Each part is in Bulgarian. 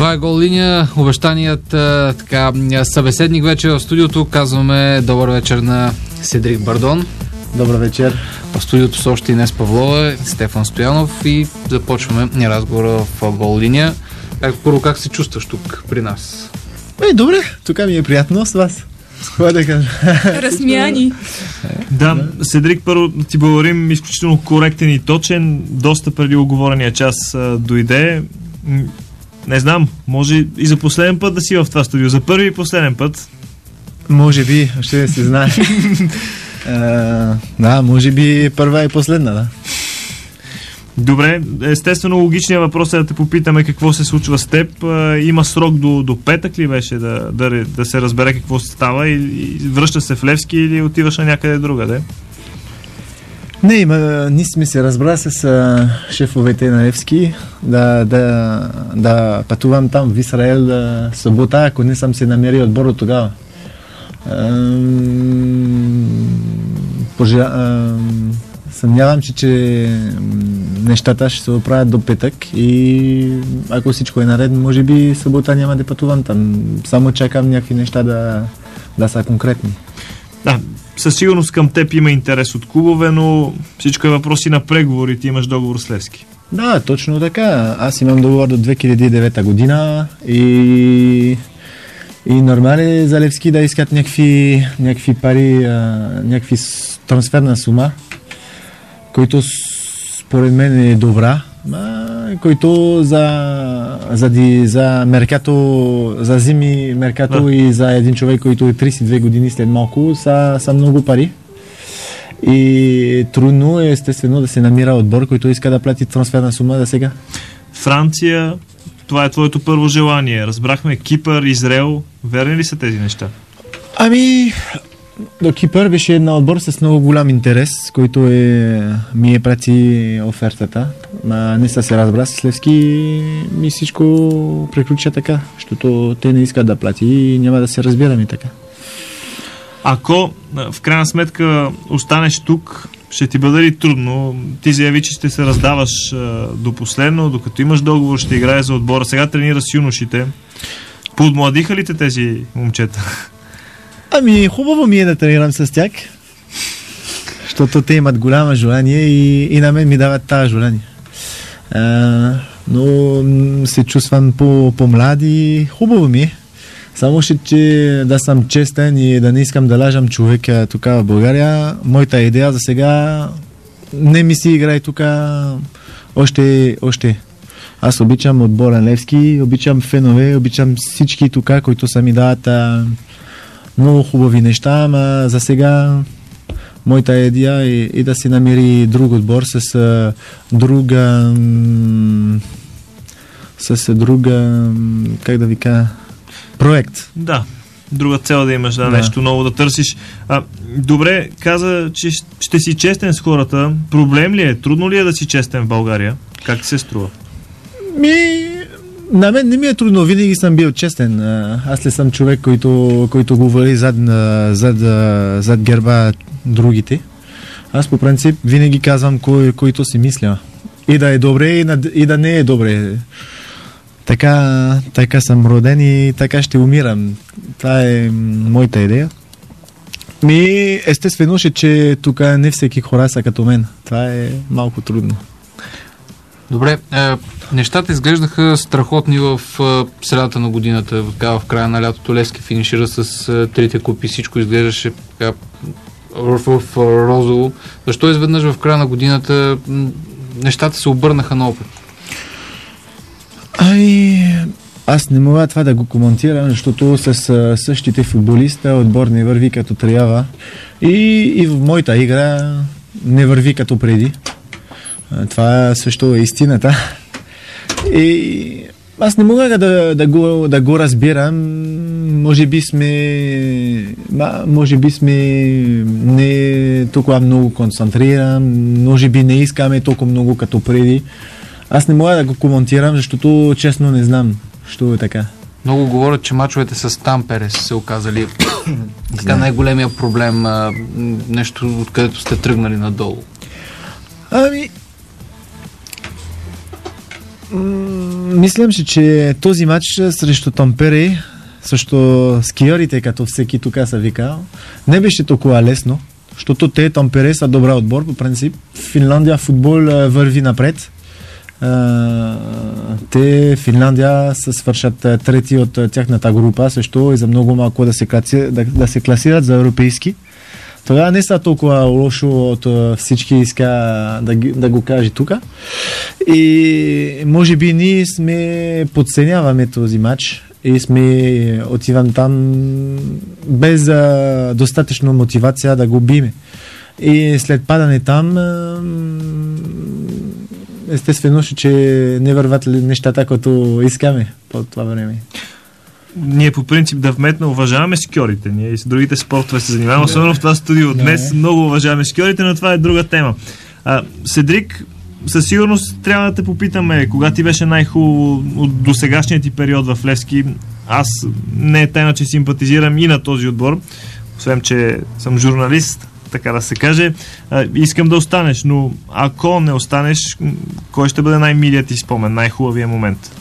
Това е Гол линия. Обещаният така, събеседник вече в студиото. Казваме добър вечер на Седрик Бардон. Добър вечер. В студиото с още Инес Павлова, Стефан Стоянов и започваме разговора в Гол линия. Първо, как се чувстваш тук при нас? Добре, тук ми е приятно с вас. Размяни. Да, Седрик, първо ти благодарим, изключително коректен и точен. Доста преди оговорения час дойде. Не знам, може и за последен път да си в това студио. За първи и последен път. Може би, ще се знае. Да, може би първа и последна, да. Добре, естествено логичният въпрос е да те попитаме какво се случва с теб. Има срок до петък ли беше да се разбере какво се става и връщаш се в Левски или отиваш на някъде другаде? Ние сме се разбрали с шефовете на Левски да пътувам там в Израел събота, ако не съм се намерил отбор от тогава. Съмнявам, че нещата ще се оправят до петък и ако всичко е наред, може би събота няма да пътувам там. Само чакам някакви неща да са конкретни. Да, със сигурност към теб има интерес от клубове, но всичко е въпроси на преговори. Ти имаш договор с Левски. Да, точно така. Аз имам договор до 2009 година и нормално за Левски да искат някакви пари, някакви трансферна сума, който според мен е добра, който за меркато, за зими меркато и за един човек, който е 32 години след малко, са много пари. И трудно е естествено да се намира отбор, който иска да плати трансферна сума за сега. Франция, това е твоето първо желание. Разбрахме Кипър, Израел. Верни ли са тези неща? До Кипър беше една отбор с много голям интерес, който ми е прати офертата. Не са се разбрали с Левски и всичко приключи така, защото те не искат да плати и няма да се разбираме така. Ако в крайна сметка останеш тук, ще ти бъде ли трудно? Ти заяви, че ще се раздаваш до последно, докато имаш договор, ще играеш за отбора. Сега тренираш с юношите. Подмладиха ли те тези момчета? Хубаво ми е да тренирам с тях, защото те имат голямо желание и на мен ми дават тази желание. Но се чувствам по-млади, хубаво ми е. Само че да съм честен и да не искам да лажам човека тук в България. Моята идея за сега не ми си играе тук още. Аз обичам отбора Левски, обичам фенове, обичам всички тук, които са ми дават много хубави неща, ама за сега моята идея е да си намери друг отбор с друга как да ви кажа, проект. Да, друга цел да имаш, нещо ново да търсиш. Добре, каза, че ще си честен с хората. Проблем ли е? Трудно ли е да си честен в България? Как се струва? На мен не ми е трудно, винаги съм бил честен. Аз ли съм човек, който говори зад герба другите. Аз по принцип винаги казвам който си мисля. И да е добре, и да не е добре. Така съм роден и така ще умирам. Това е моята идея. Естествено, че тук не всеки хора са като мен. Това е малко трудно. Добре, нещата изглеждаха страхотни в средата на годината, в края на лятото. Левски финишира с трите купи, всичко изглеждаше в розово. Защо изведнъж в края на годината нещата се обърнаха наопак? Аз не мога това да го коментирам, защото с същите футболисти отбор не върви като трябва и в моята игра не върви като преди. Това също е истината. И аз не мога да го разбирам. Може би сме не толкова много концентрирам, може би не искаме толкова много като преди. Аз не мога да го коментирам, защото честно не знам, що е така. Много говорят, че мачовете с Тампере са се оказали така най-големия проблем, нещо, откъдето сте тръгнали надолу. Мислям си, че този матч срещу Тампере, срещу скиорите, като всеки тук са викал, не беше толкова лесно, защото те Тампере са добра отбор, по принцип. Финландия футбол върви напред. Те Финландия се свършат трети от тяхната група, също и за много малко да се класират за европейски. Тогава не са толкова лошо от всички иска да го каже тук. И може би ние сме подценяваме този матч и сме отивам там без достатъчно мотивация да го биме. И след падане там естествено, че не върват нещата, като искаме по това време. Ние по принцип да вметна уважаваме скиорите. Ние и с другите спортове се занимаваме, особено в това студио днес. Много уважаваме скиорите, но това е друга тема. Седрик, със сигурност трябва да те попитаме, кога ти беше най-хубаво от досегашния ти период в Левски. Аз не е тайна, че симпатизирам и на този отбор, освен че съм журналист, така да се каже. Искам да останеш, но ако не останеш, кой ще бъде най-милият ти спомен, най-хубавия момент?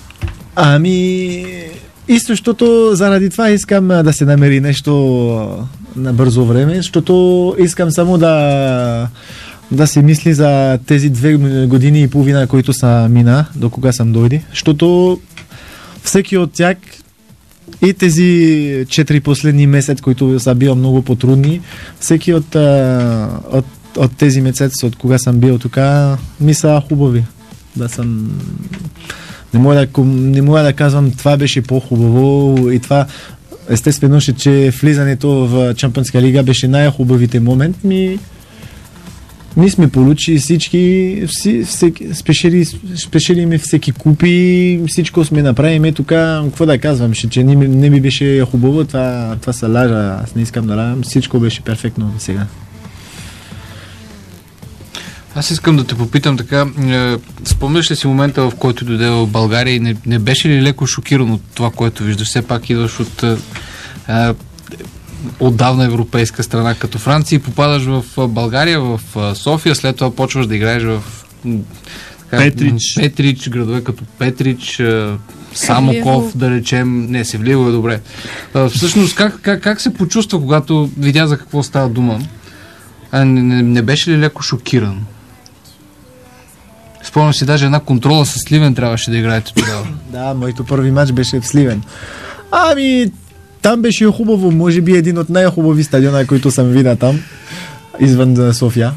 И защото заради това искам да се намери нещо на бързо време, защото искам само да се мисли за тези 2 години и половина, които са мина, до кога съм дойде, защото всеки от тях и тези 4 последни месец, които са били много по-трудни, всеки от тези месеци, от кога съм бил тук, ми са хубави. Не мога да казвам, това беше по-хубаво и това естествено, че влизането в Чемпионска лига беше най-хубавите момент. Ние сме получили всички, спешилиме всеки купи, всичко сме направили тук, какво да казвам, че не ми беше хубаво, това са лажа, аз не искам да лажам, всичко беше перфектно до сега. Аз искам да те попитам така, спомняш ли си момента, в който дойде в България и не беше ли леко шокиран от това, което виждаш? Все пак идваш от отдавна европейска страна като Франция и попадаш в България, в София, след това почваш да играеш в Петрич, градове като Петрич, Самоков, да речем, не, Севлиево е добре. Всъщност, как се почувства, когато видя за какво става дума? Не беше ли леко шокиран? Спомням си, даже една контрола с Сливен трябваше да играете тогава. Да, моето първи матч беше в Сливен. Там беше хубаво, може би един от най-хубави стадиона, които съм видал там, извън София.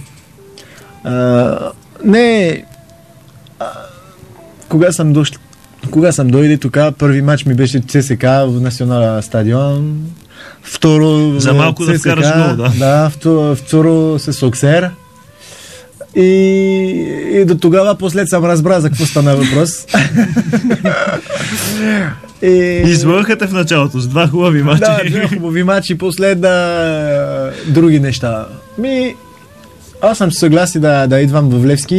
Кога съм дойде тук, първи матч ми беше ЦСК в Национален стадион. Второ за малко ЦСК, да вкараш гол, да. Да, второ с Оксер. И до тогава послед съм разбрал за какво стана въпрос. Извърхате в началото с 2 хубави мачи. Да, 2 хубави мачи, послед други неща. Аз съм съгласен да идвам в Левски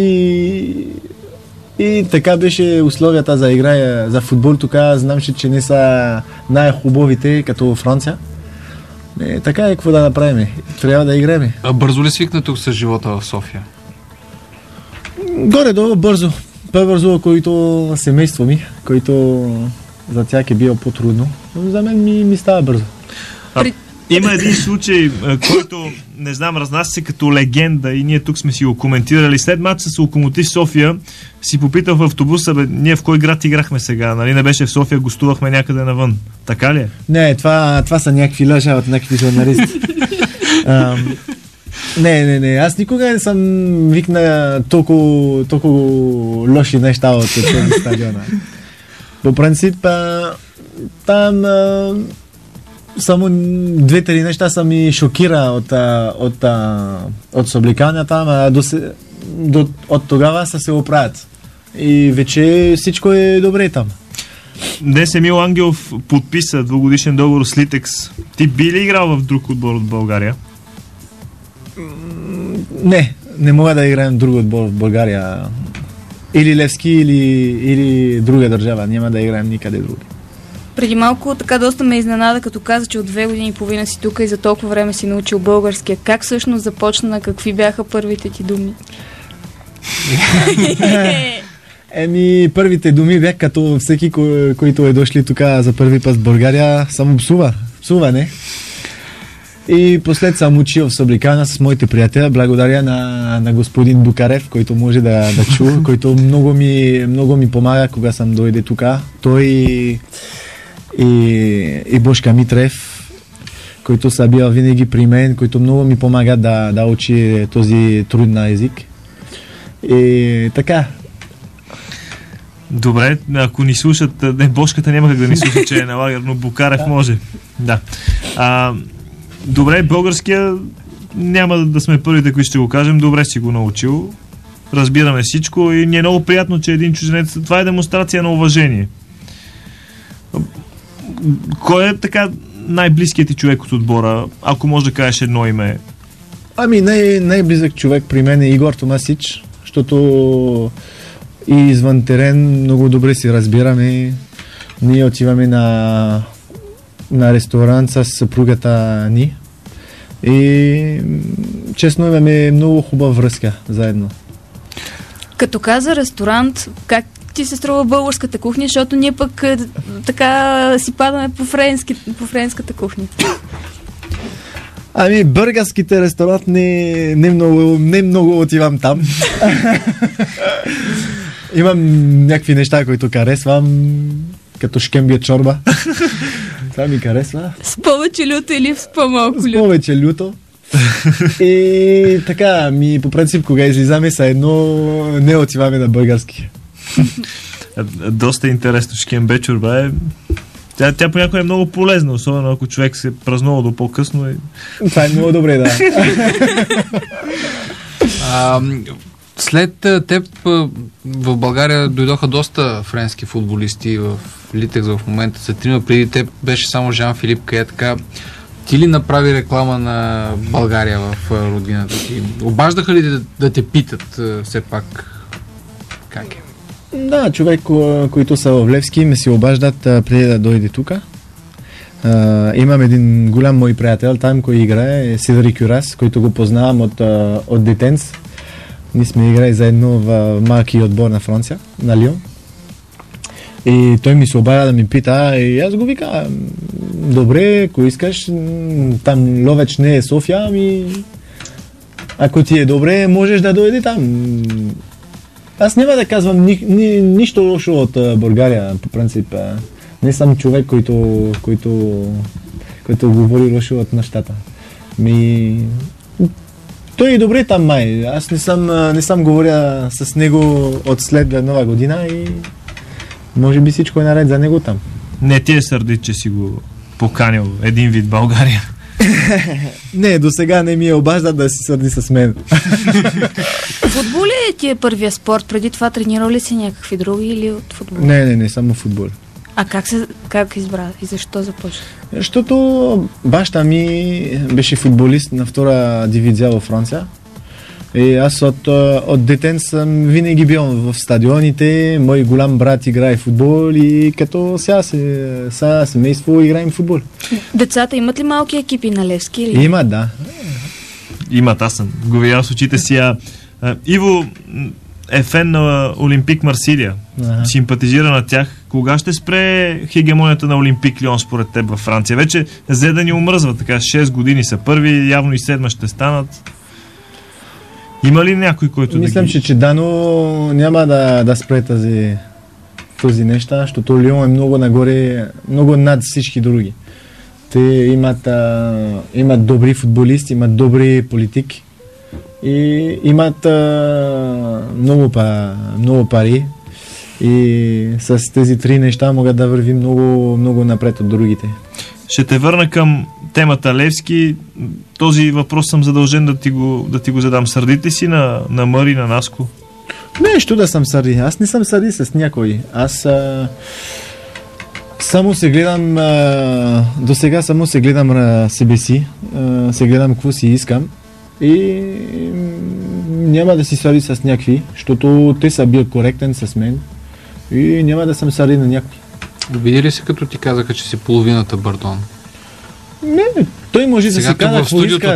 и така беше условията за игра за футбол тук. Знам, че не са най-хубавите като Франция. Така е, какво да направим. Трябва да играем. А бързо ли свикна тук с живота в София? Горе-долу бързо. По-бързо, който семейство ми, който за тях е било по-трудно. Но за мен ми става бързо. Има един случай, който, не знам, разнася се като легенда и ние тук сме си го коментирали. След матч с Локомотив София си попитал в автобуса, ние в кой град играхме сега? Нали не беше в София, гостувахме някъде навън. Така ли е? Не, това са някакви лъжа от някакви журналисти. Не, аз никога не съм викна толкова лоши неща от този стадиона. По принцип, там само 2-3 неща са ми шокира от събликанията, от тогава са се оправят. И вече всичко е добре там. Днес Емил Ангелов подписа 2-годишен договор с Литекс. Ти би ли играл в друг отбор от България? Не мога да играем друг отбор в България. Или Левски, или друга държава. Няма да играем никъде друг. Преди малко така доста ме изненада, като каза, че от 2 години и половина си тук и за толкова време си научил българския. Как всъщност започна? Какви бяха първите ти думи? Първите думи бях като всеки, който е дошли тук за първи път в България, само псуване. И послед съм учил в Събликана с моите приятели, благодаря на господин Букарев, който може да чу, който много ми помага, кога съм дойде тук. Той и Бошка Митрев, който са бил винаги при мен, който много ми помага да учи този труден език. И така. Добре, ако ни слушат, Бошката няма как да ни слуша, че е на лагер, но Букарев може. Да. Добре, българския няма да сме първите, които ще го кажем. Добре си го научил. Разбираме всичко и ни е много приятно, че един чужденец... Това е демонстрация на уважение. Кой е така най-близкият ти човек от отбора, ако може да кажеш едно име? Най-близък човек при мен е Игор Томасич, защото и извън терен много добре си разбираме. Ние отиваме на ресторант с съпругата ни и честно имаме много хубава връзка заедно. Като каза ресторант, как ти се струва българската кухня, защото ние пък така си падаме по френската кухня. Българските ресторант не много отивам там. Имам някакви неща, които харесвам, като шкембия чорба. Това ми харесва. С повече люто или с по-малко люто? С повече люто. И така, по принцип, кога излизаме са едно, не отиваме на български. Доста интересно. Шкембе чорба е... Тя понякога е много полезна, особено ако човек се празнува до по-късно. Това е много добре, да. След теб в България дойдоха доста френски футболисти в Литекс в момента. За трима преди теб беше само Жан-Филип Кае. Така, ти ли направи реклама на България в родината ти? Обаждаха ли да те питат все пак как е? Да, човек, които са в Левски, ме си обаждат преди да дойде тук. Имам един голям мой приятел там, кой играе, Сидори Кюрас, който го познавам от детенц. Ние сме играли заедно в малки отбор на Франция, на Лион. И той ми се обадя да ми пита и аз го вика, добре, ако искаш, там Ловеч не е София, ако ти е добре, можеш да дойде там. Аз няма да казвам нищо лошо от България, по принцип. Не съм човек, който говори лошо от нещата. Той е добре там май. Аз не съм говоря с него от след Нова година и може би всичко е наред за него там. Не ти е сърдит, че си го поканил един вид България? Не, до сега не ми е обажда да си сърди с мен. Футбол ли ти е първия спорт? Преди това тренирал ли си някакви други или от футбол? Не, само футбол. А как избра и защо започна? Защото баща ми беше футболист на втора дивизия във Франция. И аз от детен съм винаги бил в стадионите. Мой голям брат играе футбол и като сега семейство играем футбол. Децата имат ли малки екипи на Левски? Или? Имат, да. Имат, аз съм го видял с очите си. Иво е фен на Олимпик Марсилия. Симпатизира на тях. Кога ще спре хегемонията на Олимпик Лион според теб във Франция? Вече взе да ни омръзва, така 6 години са първи, явно и 7 ще станат. Има ли някой, който Мислям, че Дано няма да спре този неща, защото Лион е много нагоре, много над всички други. Те имат добри футболисти, имат добри политики и имат много пари и с тези три неща могат да върви много, много напред от другите. Ще те върна към темата Левски. Този въпрос съм задължен да ти го задам. Сърдите си на Мъри, на Наско? Не, що да съм сърди. Аз не съм сърди с някой. Аз само се гледам до сега само се гледам себе си. Се гледам какво си искам и няма да си сърди с някакви, защото те са бил коректен с мен и няма да съм сърди на някой. Обиди ли се, като ти казаха, че си половината Бартон? Не, той може да си казва какво иска.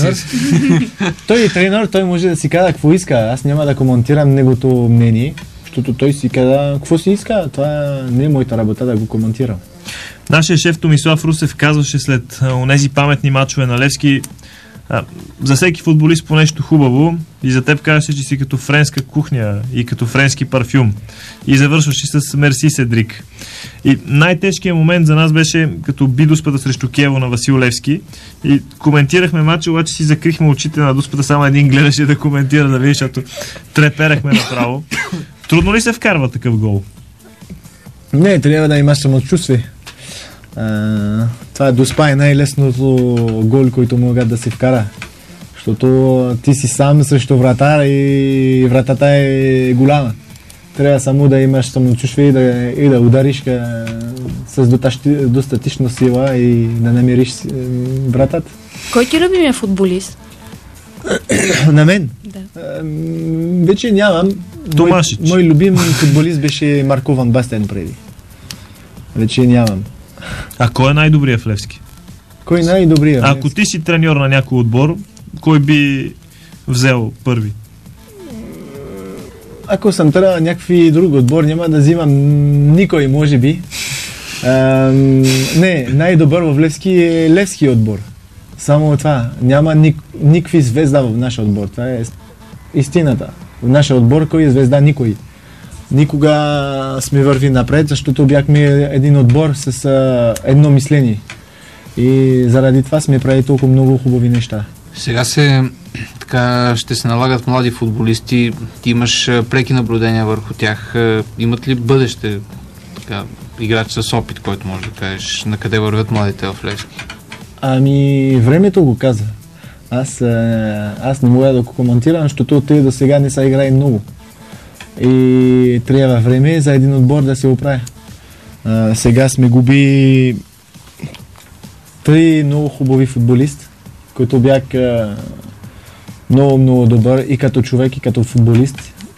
Той е тренер, той може да си казва какво иска. Аз няма да коментирам негото мнение, защото той си каза, какво си иска, това не е моята работа да го коментирам. Нашия шеф Томислав Русев казваше след онези паметни мачове на Левски, за всеки футболист по нещо хубаво, и за теб казваше, че си като френска кухня и като френски парфюм. И завършваше с Мерси Седрик. И най-тежкият момент за нас беше като би дуспата срещу Киево на Васил Левски. И коментирахме матча, обаче си закрихме очите на дуспата, само един гледаше да коментира, да видиш, защото треперахме направо. Трудно ли се вкарва такъв гол? Не, трябва да имаш самочувствие. Това е Дуспа е най-лесното гол, който могат да се вкара. Защото ти си сам срещу вратар и вратата е голяма. Трябва само да имаш самочувствие и да удариш с достатъчно сила и да намериш вратата. Кой ти любимия футболист? На мен? Да. Вече нямам. Томашич. Мой любим футболист беше Марко Ван Бастен преди. Вече нямам. А кой е най-добрият в Левски? Кой е най-добрият? Ако ти си треньор на някой отбор, кой би взел първи? Ако съм трябва на някакви друг отбор, няма да взимам никой, може би. Не, най-добър в Левски е Левски отбор. Само това. Няма никакви звезда в нашия отбор. Това е истината. В нашия отбор кой е звезда? Никой. Никога сме върви напред, защото бяхме един отбор с едно мисление. И заради това сме правили толкова много хубави неща. Сега ще се налагат млади футболисти. Ти имаш преки наблюдения върху тях. Имат ли бъдеще играч с опит, който може да кажеш на къде вървят младите в Левски? Ами, времето го каза. Аз не мога да го коментирам, защото те до сега не са играли много. И трябва време за един отбор да се оправи. Сега сме губи 3 много хубави футболисти, които бяха много добър и като човек, и като футболист.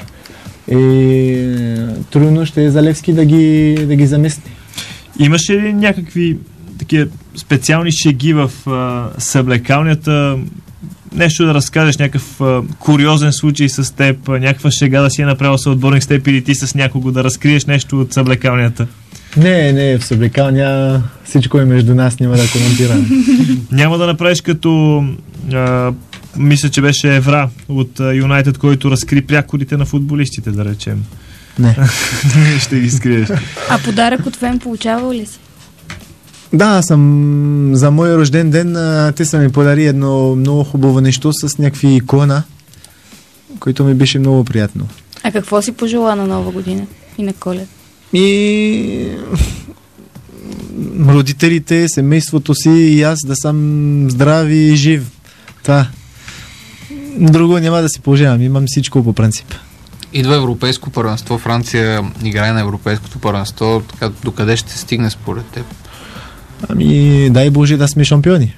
И трудно ще е за Левски да ги замести. Имаше ли някакви такива специални шеги в съблекалнята? Нещо да разкажеш, някакъв куриозен случай с теб, някаква шега да си е направил съотборник с теб или ти с някого да разкриеш нещо от съблекалнята? Не, в съблекалня всичко е между нас, няма да коментираме. Няма да направиш като мисля, че беше Евра от Юнайтед, който разкри прякорите на футболистите, да речем. Не. Ще ги скриеш. А подарък от Вен получавал ли си? Да, за мой рожден ден те са ми подари едно много хубаво нещо с някакви икона, което ми беше много приятно. А какво си пожела на Нова година и на Колед? И родителите, семейството си и аз да съм здрав и жив. Това. Друго няма да си пожелавам, имам всичко по принцип. Идва европейско първенство, Франция играе на европейското първенство, докъде ще стигне според теб? Ами, дай Боже да сме шампиони.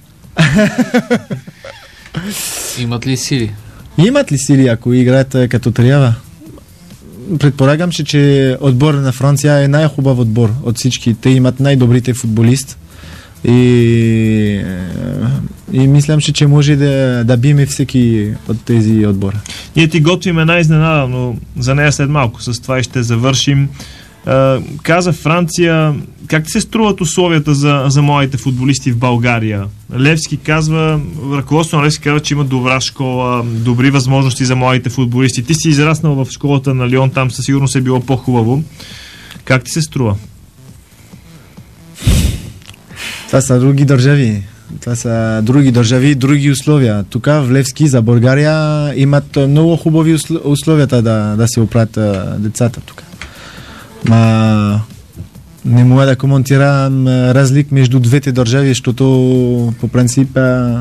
Имат ли сили? Имат ли сили, ако играят като трябва? Предполагам, че отбор на Франция е най-хубав отбор от всички. Те имат най-добрите футболисти. И мислям, че може да биме всеки от тези отбора. Ние ти готвим една изненада, но за нея след малко. С това и ще завършим. Каза Франция, как ти се струват условията за младите футболисти в България? Левски казва, ръководството на Левски казва, че има добра школа, добри възможности за младите футболисти. Ти си израснал в школата на Лион, там със сигурност е било по-хубаво. Как ти се струва? Това са други държави. Други условия. Тук в Левски за България имат много хубави условията да се оправят децата тук. Не мога да коментирам разлик между двете държави, защото по принцип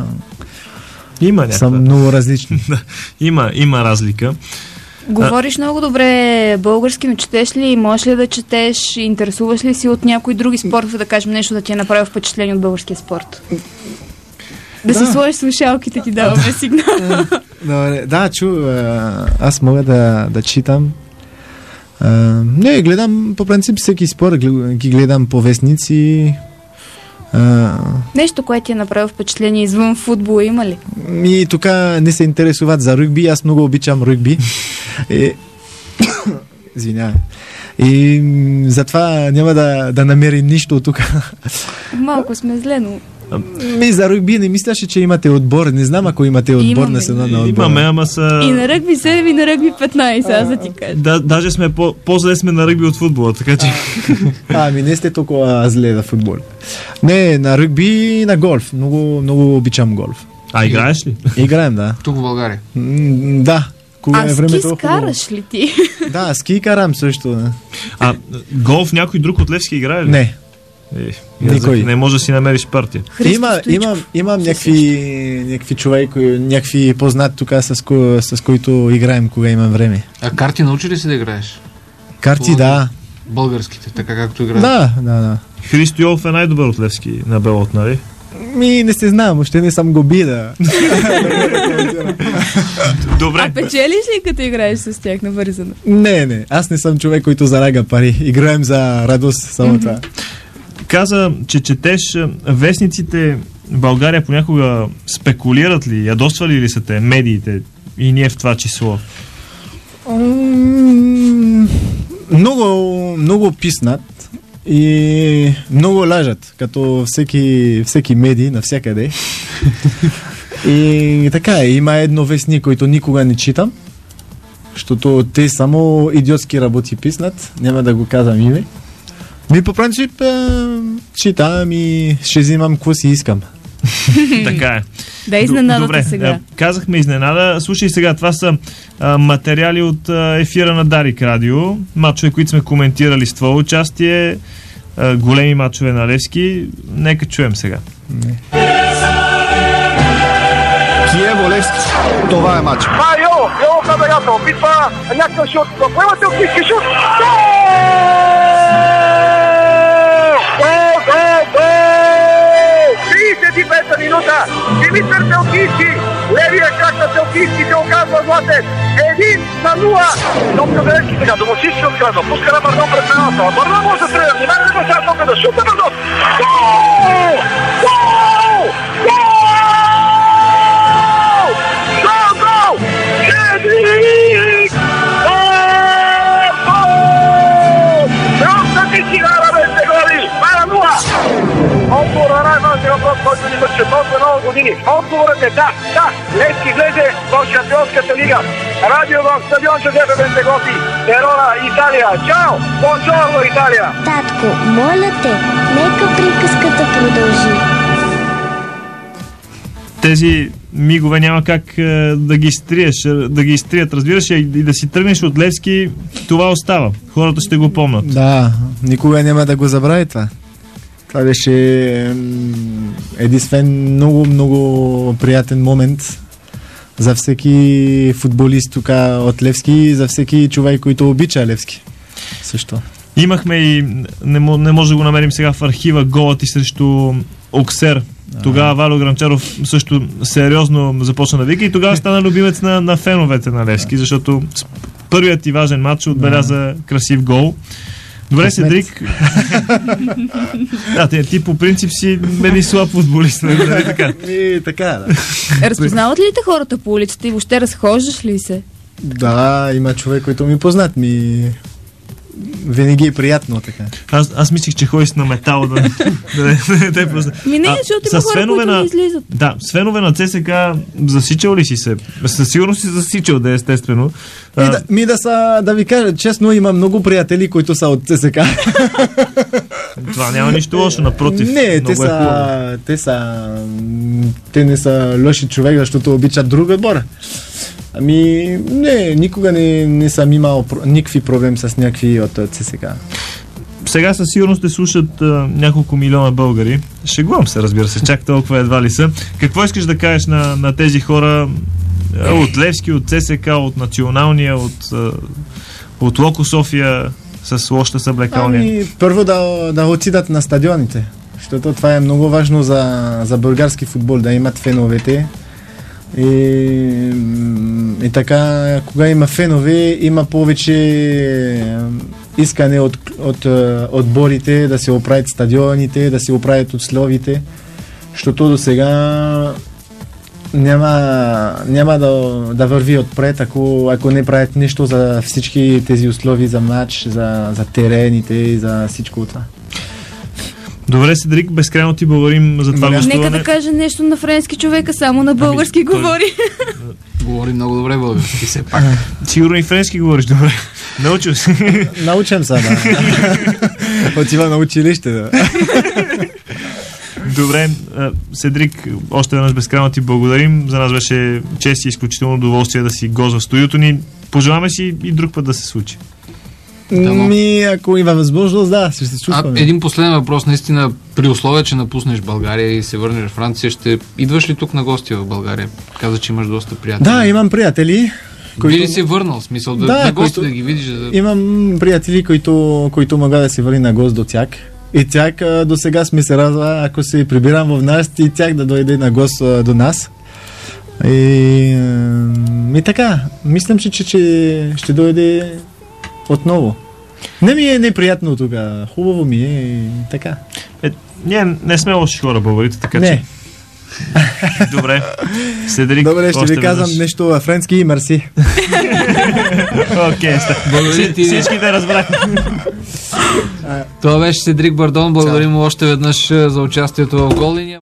са много различни. Има разлика. Говориш много добре български, но четеш ли, можеш ли да четеш, интересуваш ли си от някои други спортове, да кажем нещо да ти е направил впечатление от българския спорт? Да си сложиш слушалките, ти даваме сигнал. Да, аз мога да читам. Не, гледам по принцип всеки спорт, ги гледам по вестници. Нещо, което ти е направило впечатление извън футбола, има ли? И тук не се интересуват за рugby, аз много обичам рugby. Извинявай. И затова няма да намерим нищо тук. Малко сме зле, но... За рugby не мисляше, че имате отбор. Не знам ако имате отбор национална отбор. Имаме, ама са... И на ръгби 7, и на ръгби 15, аз да ти кажа. Да, даже сме по-зле сме на ръгби от футбола, така че... Ами не сте толкова зле на футбол. Не, на рugby и на голф. Много обичам голф. А играеш ли? Играем, да. Тук в България. Да. А ски скараш ли ти? Да, ски карам също. Да. А голф някой друг от Левски играе ли? Не. Никой. Не може да си намериш партия. Имам някакви човек, някакви познат тук, с които играем, кога имам време. А карти научи ли си да играеш? Карти, да. Българските, така както играеш? Да. Христо Йолов е най-добър от Левски на Белот, нали? Не се знам, още не съм го бида. Добре. А печелиш ли като играеш с тях на вързана? Не. Аз не съм човек, който залага пари. Играем за радост, само това. Каза, че четеш вестниците в България понякога спекулират ли, ядосвали ли са те медиите и ние в това число? Много писнат и много лажат, като всеки медии навсякъде. И така, има едно вестник, който никога не читам, защото те само идиотски работи писнат, няма да го казвам име. По принцип читам и ще взимам какво си искам. Така е. Да, изненадата сега. Казахме изненада. Слушай сега, това са материали от ефира на Дарик Радио. Мачове, които сме коментирали с твое участие. Големи мачове на Левски. Нека чуем сега. Киево Левски. Това е матч. Йо, Каберята опитва някакъв шут. Поемате опитки шут. Минута. Димитър Телкийски, левия крак на Телкийски се оказва Златев. 1-0. Топка Бележки сега, домочист се отказва. Пуска на Бардон пред пеналта. Бардон може да стреля. Внимание да сега тока да шута Бардон. Гол! Гол! Гол! Гол! Хедрик! Гол! Просто ти си арабесте голи. 2-0. Отговор на най-важния въпрос, който ни мъчи толкова много години. Отговорът е да, Левски влезе в Шампионската лига. Радио в стадион Джузепе Бентегофи, Верона, Италия. Чао! Бонжорно, Италия! Татко, моля те, нека приказката продължи. Тези мигове няма как да ги изтрият, разбираш, и да си тръгнеш от Левски, това остава. Хората ще го помнят. Да, никога няма да го забрави това. Това беше единствен много приятен момент за всеки футболист тук от Левски и за всеки човек, който обича Левски. Също. Имахме и, не може да го намерим сега в архива, голът и срещу Оксер. Тогава Валио Гранчаров също сериозно започна да вика и тогава стана любимец на феновете на Левски, защото първият ти важен матч отбеляза красив гол. Добре, Седрик. Ти по принцип си бе слаб футболист, нали така? Така, да. Разпознават ли те хората по улицата и въобще разхождаш ли се? Да, има човек, който ми познат. Винаги е приятно така. Аз мислих, че ходиш на метал да те познат. Не, защото има хора, които не излизат. Да, с фенове на ЦСК засичал ли си се? Със сигурност си засичал, да, естествено. Да ви кажа, честно, има много приятели, които са от ЦСК. Това няма нищо лошо, напротив. Не, те не са лоши човек, защото обичат друг отбор. Не, никога не съм имал никакви проблем с някакви от ЦСК. Сега със сигурност те слушат няколко милиона българи. Шегувам се, разбира се, чак толкова едва ли са. Какво искаш да кажеш на тези хора от Левски, от ЦСК, от Националния, от Локо София с лоша съблекалния? Първо да отидат на стадионите, защото това е много важно за български футбол, да имат феновете. И така, кога има фенове, има повече искане от отборите да се оправят стадионите, да се оправят условите, защото до сега няма да върви отпред, ако не правят нещо за всички тези условия за матч, за терените и за всичко това. Добре, Седрик, безкрайно ти благодарим за това гостуване. Нека да каже нещо на френски, човека само на български говори. Говори много добре български, все пак. Сигурно и френски говориш добре. Научил си. Научим се, да. Отива на училище, да. Добре, Седрик, още веднъж безкрайно ти благодарим. За нас беше чест и изключително удоволствие да си гост в студиото ни. Пожелаваме си и друг път да се случи. Ако има възможност, да, ще се чувстваме. Един последен въпрос, наистина, при условие, че напуснеш България и се върнеш в Франция, ще идваш ли тук на гости в България? Каза, че имаш доста приятели. Да, имам приятели. Би ли си върнал? В смисъл на гости да ги видиш? Имам приятели, които могат да се върни на гост до тях. И тях до сега сме се радва, ако се прибирам в нас, и тях да дойде на гост до нас. И така, мислям, че ще дойде отново. Не ми е неприятно тук, хубаво ми е и така. Ние не сме лоши хора, българите, така не. Че... Добре. Седрик, добре, ще ви казвам нещо на френски и мерси. Окей, всички да разбрахме. Това беше Седрик Бардон. Благодарим още веднъж за участието в Гол линия.